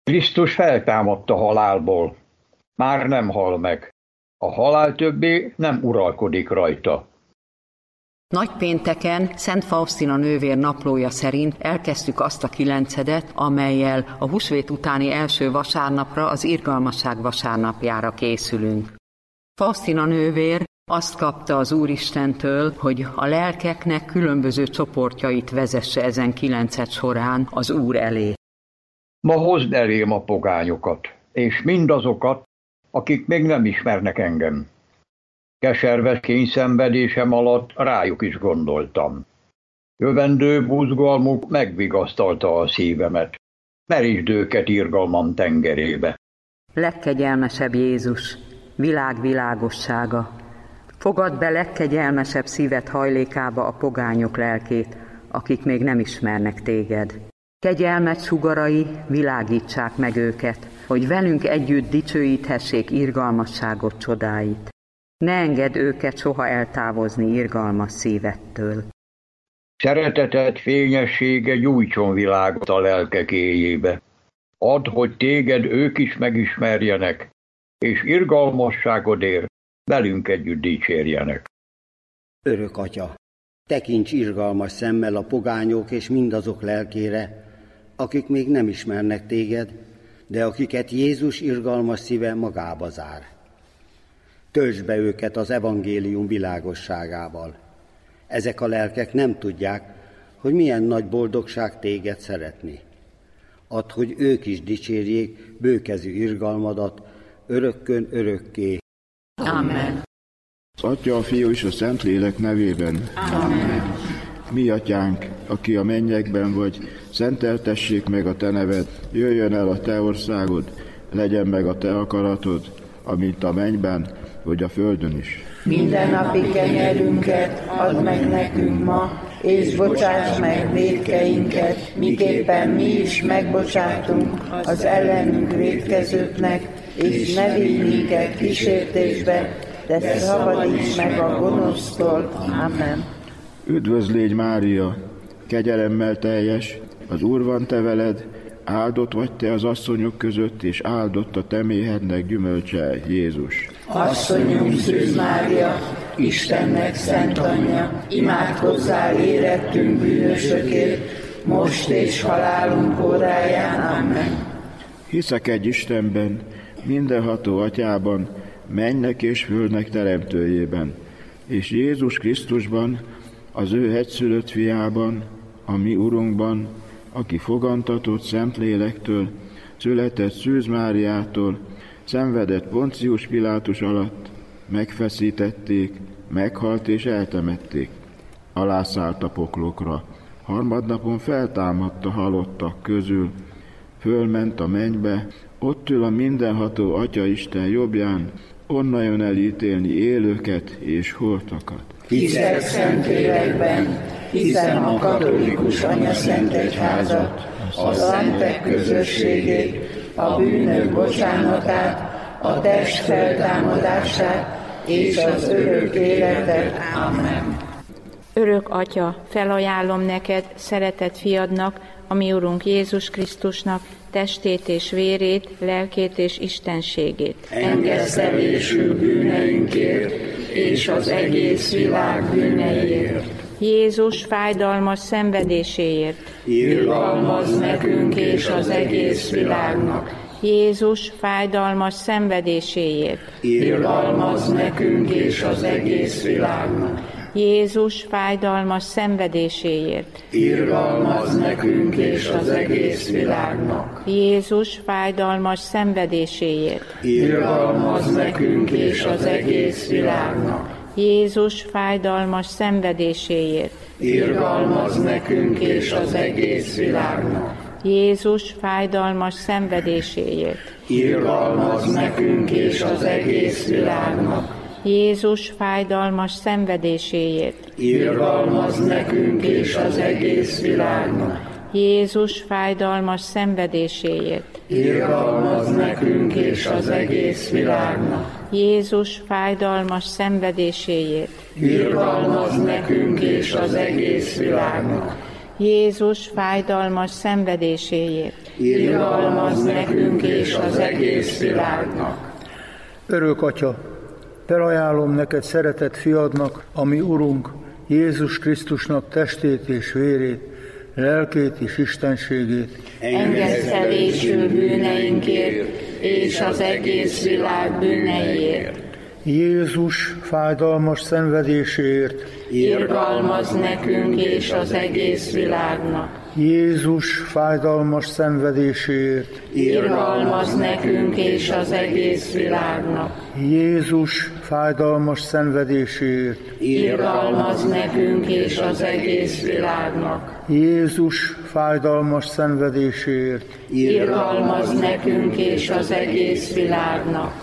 Krisztus feltámadt a halálból. Már nem hal meg. A halál többé nem uralkodik rajta. Nagypénteken Szent Faustina nővér naplója szerint elkezdtük azt a 9. amellyel a húsvét utáni első vasárnapra, az Irgalmasság vasárnapjára készülünk. Faustina nővér azt kapta az Úristentől, hogy a lelkeknek különböző csoportjait vezesse ezen 9 során az Úr elé. Ma hozd elém a pogányokat, és mindazokat, akik még nem ismernek engem. Keserves kényszenvedésem alatt rájuk is gondoltam. Jövendő buzgalmuk megvigasztalta a szívemet. Merítsd őket irgalmam tengerébe. Legkegyelmesebb Jézus, világ világossága, fogadd be legkegyelmesebb szíved hajlékába a pogányok lelkét, akik még nem ismernek téged. Kegyelmed sugarai világítsák meg őket, hogy velünk együtt dicsőíthessék irgalmasságot csodáit. Ne engedd őket soha eltávozni irgalmas szívettől. Szereteted fényessége gyújtson világot a lelkek éjébe. Add, hogy téged ők is megismerjenek, és irgalmasságodért velünk együtt dicsérjenek. Örök Atya, tekints irgalmas szemmel a pogányok és mindazok lelkére, akik még nem ismernek téged, de akiket Jézus irgalmas szíve magába zár. Töltsd be őket az evangélium világosságával. Ezek a lelkek nem tudják, hogy milyen nagy boldogság téged szeretni. Add, hogy ők is dicsérjék bőkezű irgalmadat örökkön örökké. Amen. Az Atya, a Fiú és a Szentlélek nevében. Amen. Mi Atyánk, aki a mennyekben vagy, szenteltessék meg a te neved, jöjjön el a te országod, legyen meg a te akaratod, amint a mennyben, vagy a földön is. Mindennapi kenyerünket add meg nekünk ma, és bocsáss meg vétkeinket, miképpen mi is megbocsátunk az ellenünk vétkezőknek, és ne vigy minket kísértésbe, de szabadíts meg a gonosztól. Amen. Üdvözl légy, Mária, kegyelemmel teljes, az Úr van te veled, áldott vagy te az asszonyok között, és áldott a te méhednek gyümölcse, Jézus. Asszonyunk Szűz Mária, Istennek szent anyja, imádkozzál érettünk bűnösökért, most és halálunk óráján. Amen. Hiszek egy Istenben, mindenható Atyában, mennynek és földnek teremtőjében, és Jézus Krisztusban, az ő egyszülött fiában, a mi Urunkban, aki fogantatott Szentlélektől, született Szűz Máriától, szenvedett Poncius Pilátus alatt, megfeszítették, meghalt és eltemették. Alászállt a poklokra, harmadnapon feltámadt a halottak közül, fölment a mennybe, ott ül a mindenható Atya Isten jobbján, onnan jön elítélni élőket és holtakat. Hiszek Szentlélekben, hiszem a katolikus anyaszent egyházat, a szentek közösségét, a bűnök bocsánatát, a test feltámadását és az örök életet. Amen. Örök Atya, felajánlom neked, szeretett fiadnak, a mi Urunk Jézus Krisztusnak, testét és vérét, lelkét és istenségét. Engesztelésű bűneinkért és az egész világ bűneiért. Jézus fájdalmas szenvedéséért. Irgalmazz nekünk és az egész világnak. Jézus fájdalmas szenvedéséért. Irgalmazz nekünk és az egész világnak. Jézus fájdalmas szenvedéséért. Irgalmazz nekünk és az egész világnak. Jézus fájdalmas szenvedéséért. Irgalmazz nekünk és az egész világnak. Jézus fájdalmas szenvedéséért. Irgalmazz nekünk és az egész világnak. Jézus fájdalmas szenvedéséért. Irgalmazz nekünk és az egész világnak. Jézus fájdalmas szenvedéséért. Irgalmazz nekünk és az egész világnak. Jézus fájdalmas szenvedéséért. Irgalmazz nekünk és az egész világnak. Jézus fájdalmas szenvedéséért. Irgalmazz nekünk és az egész világnak. Jézus fájdalmas szenvedéséért. irgalmazz nekünk és az egész világnak. Örök Atya, felajánlom neked szeretett fiadnak, a mi Urunk, Jézus Krisztusnak testét és vérét, lelkét és istenségét. Engedd elésül bűneinkért és az egész világ bűneiért. Jézus fájdalmas szenvedéséért, irgalmazz nekünk és az egész világnak. Jézus fájdalmas szenvedéséért, irgalmazz nekünk és az egész világnak. Jézus fájdalmas szenvedéséért, irgalmazz nekünk és az egész világnak. Jézus fájdalmas szenvedéséért, irgalmazz nekünk és az egész világnak.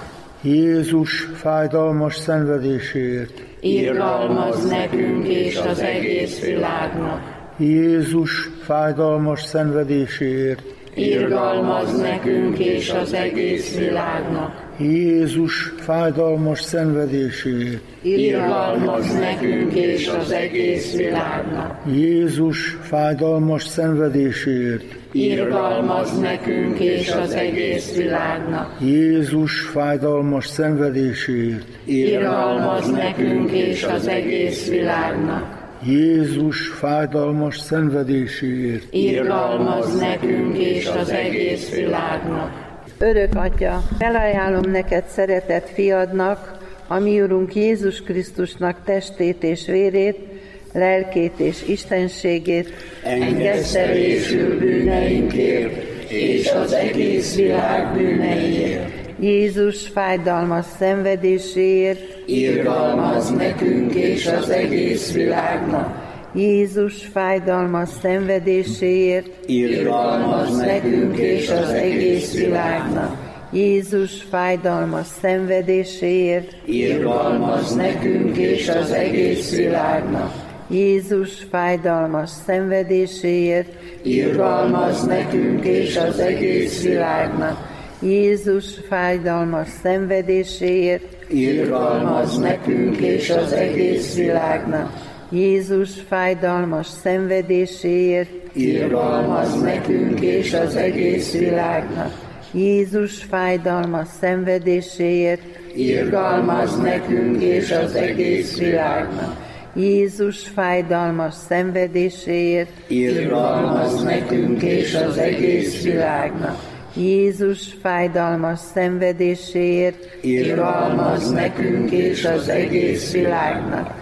Jézus fájdalmas szenvedéséért, irgalmazz nekünk és az egész világnak. Jézus fájdalmas szenvedéséért, irgalmazz nekünk és az egész világnak. Jézus fájdalmas szenvedéséért, irgalmazz nekünk és az egész világnak. Jézus fájdalmas szenvedéséért, irgalmazz nekünk és az egész világnak. Jézus fájdalmas szenvedéséért, irgalmazz nekünk és az egész világnak. Jézus fájdalmas szenvedéséért, irgalmazz nekünk és az egész világnak. Örök Atya, felajánlom neked szeretett fiadnak, a mi Urunk Jézus Krisztusnak testét és vérét, lelkét és istenségét. Engedd elésül bűneinkért és az egész világ bűneiért. Jézus fájdalmas szenvedéséért, irgalmazz nekünk és az egész világnak. Jézus fájdalmas szenvedéséért, irgalmazz nekünk és az egész világnak. Jézus fájdalmas szenvedéséért, irgalmazz nekünk és az egész világnak. Jézus fájdalmas szenvedéséért, irgalmazz nekünk és az egész világnak. Jézus fájdalmas szenvedéséért, irgalmazz nekünk és az egész világnak. Jézus fájdalmas szenvedéséért, irgalmazz nekünk és az egész világnak. Jézus fájdalmas szenvedéséért, irgalmazz nekünk és az egész világnak. Jézus fájdalmas szenvedéséért, irgalmazz nekünk és az egész világnak. Jézus fájdalmas szenvedéséért, irgalmazz nekünk és az egész világnak.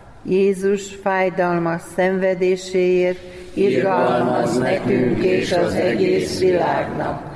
Jézus fájdalmas szenvedéséért, irgalmazz nekünk és az egész világnak.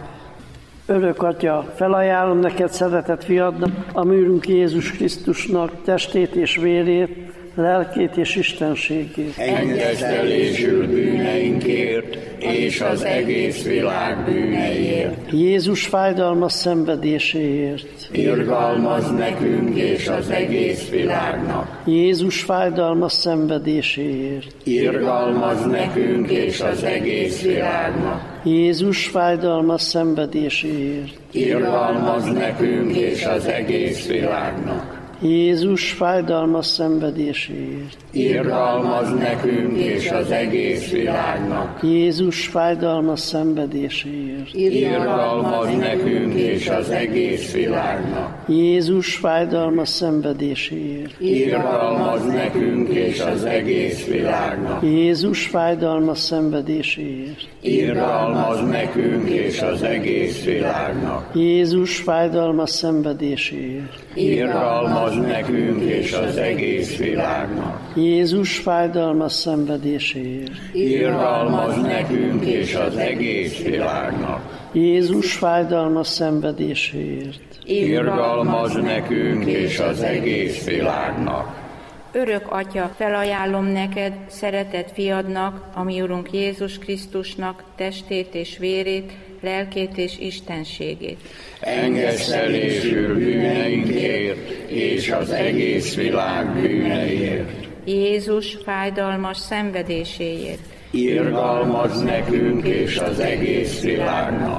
Örök Atya, felajánlom neked szeretett fiadnak, a mi Urunk Jézus Krisztusnak testét és vérét, lelkét és istenségét. Engedd elésül bűneinkért és az egész világ bűneiért. Jézus fájdalmas szenvedéséért, irgalmazz nekünk és az egész világnak. Jézus fájdalmas szenvedéséért, irgalmazz nekünk és az egész világnak. Jézus fájdalmas szenvedéséért, irgalmazz nekünk és az egész világnak. Jézus fájdalmas szenvedéséért, irgalmazz nekünk és az egész világnak. Jézus fájdalmas szenvedéséért, irgalmazz nekünk és az egész világnak. Jézus fájdalmas szenvedéséért, irgalmazz nekünk és az egész világnak. Jézus fájdalmas szenvedéséért, irgalmazz nekünk és az egész világnak. Jézus fájdalmas szenvedéséért, irgalmazz nekünk és az egész világnak. Jézus fájdalmas szenvedéséért, irgalmazz nekünk és az egész világnak. Jézus fájdalmas szenvedéséért, irgalmazz nekünk és az egész világnak. Örök Atya, felajánlom neked, szeretett fiadnak, a mi Urunk Jézus Krisztusnak testét és vérét, lelkét és istenségét. Engedd elésül bűneinkért és az egész világ bűneiért. Jézus fájdalmas szenvedéséért, irgalmazz nekünk és az egész világnak.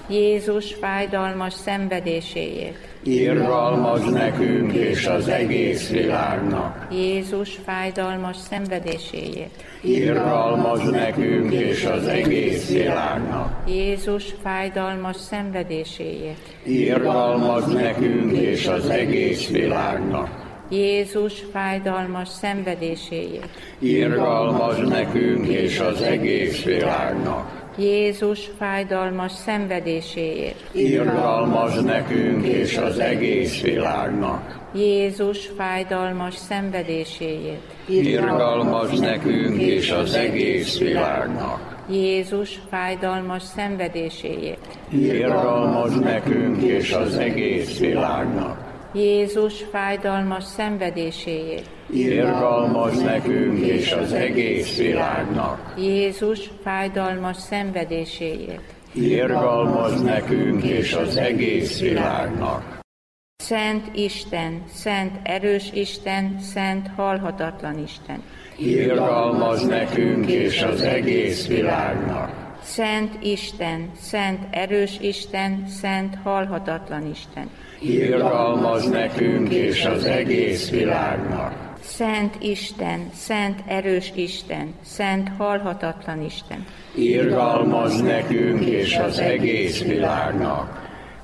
Jézus fájdalmas szenvedéséért. Irgalmaz nekünk és az egész világnak. Jézus fájdalmas szenvedéséért. Irgalmaz nekünk és az egész világnak. Jézus fájdalmas szenvedéséért. Irgalmaz nekünk és az egész világnak. Jézus fájdalmas szenvedéséért. Irgalmaz nekünk és az egész világnak. Jézus fájdalmas szenvedéséért. Irgalmaz nekünk és az egész világnak. Jézus fájdalmas szenvedéséért. Irgalmaz nekünk és az egész világnak. Jézus fájdalmas szenvedéséért. Irgalmaz nekünk és az egész világnak. Jézus fájdalmas szenvedéséért. Irgalmaz nekünk és az egész világnak. Jézus fájdalmas szenvedéséért. Irgalmaz nekünk és az egész világnak. Szent Isten, szent erős Isten, szent halhatatlan Isten. Irgalmaz nekünk és az egész világnak. Szent Isten, szent erős Isten, szent halhatatlan Isten. Irgalmaz nekünk és az egész világnak. Szent Isten, szent erős Isten, szent halhatatlan Isten. Irgalmaz nekünk és az egész világnak.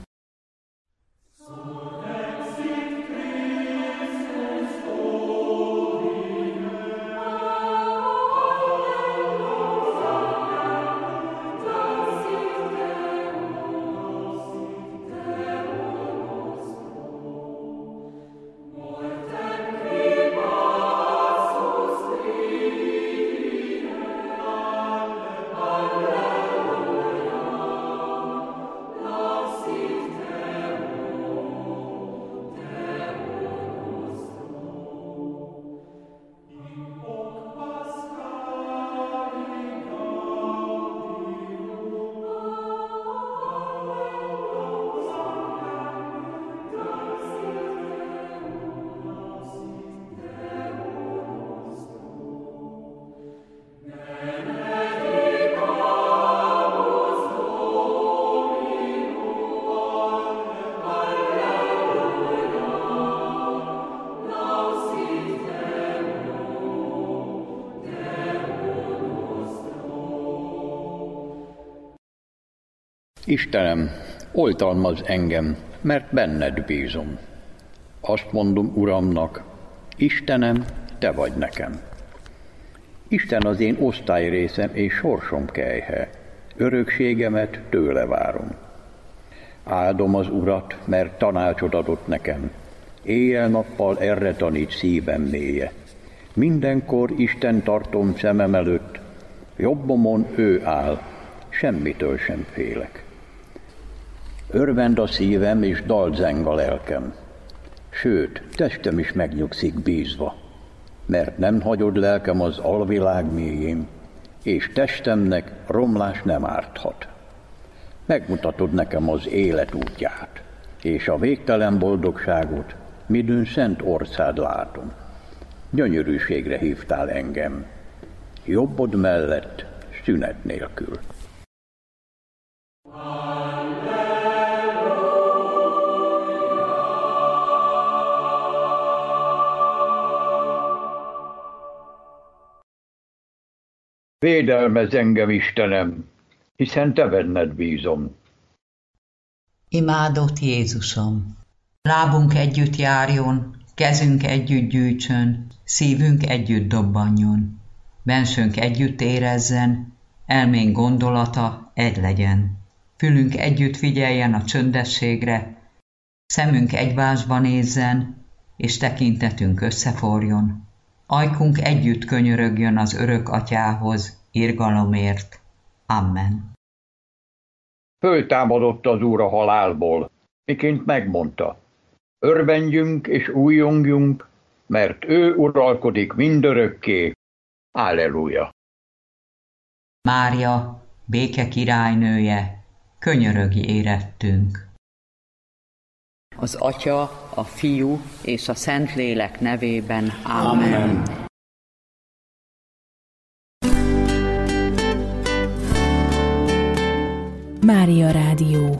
Istenem, oltalmazz engem, mert benned bízom. Azt mondom Uramnak, Istenem, te vagy nekem. Isten az én osztályrészem és sorsom kelyhe, örökségemet tőle várom. Áldom az Urat, mert tanácsot adott nekem, éjjel-nappal erre tanít szívem mélye. Mindenkor Isten tartom szemem előtt, jobbomon ő áll, semmitől sem félek. Örvend a szívem és dalt zeng a lelkem, sőt, testem is megnyugszik bízva, mert nem hagyod lelkem az alvilág mélyén, és testemnek romlás nem árthat. Megmutatod nekem az élet útját, és a végtelen boldogságot, midőn szent orszád látom. Gyönyörűségre hívtál engem, jobbod mellett szünet nélkül. Védelmezz engem, Istenem, hiszen te benned bízom. Imádott Jézusom, lábunk együtt járjon, kezünk együtt gyűjtsön, szívünk együtt dobbanjon, bensőnk együtt érezzen, elménk gondolata egy legyen. Fülünk együtt figyeljen a csöndességre, szemünk egymásba nézzen, és tekintetünk összeforjon. Ajkunk együtt könyörögjön az örök atyához, irgalomért. Amen. Föltámadott az Úr a halálból, miként megmondta. Örvendjünk és újjongjunk, mert ő uralkodik mindörökké. Alleluja! Mária, béke királynője, könyörögj érettünk. Az Atya, a Fiú és a Szentlélek nevében. Amen. Mária Rádió.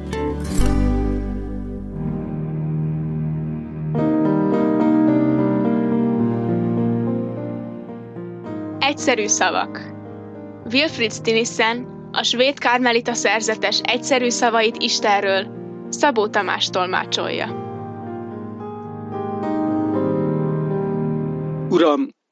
Egyszerű szavak. Wilfrid Stinissen a svéd karmelita szerzetes egyszerű szavait Istenről Szabó Tamás tolmácsolja. Uram,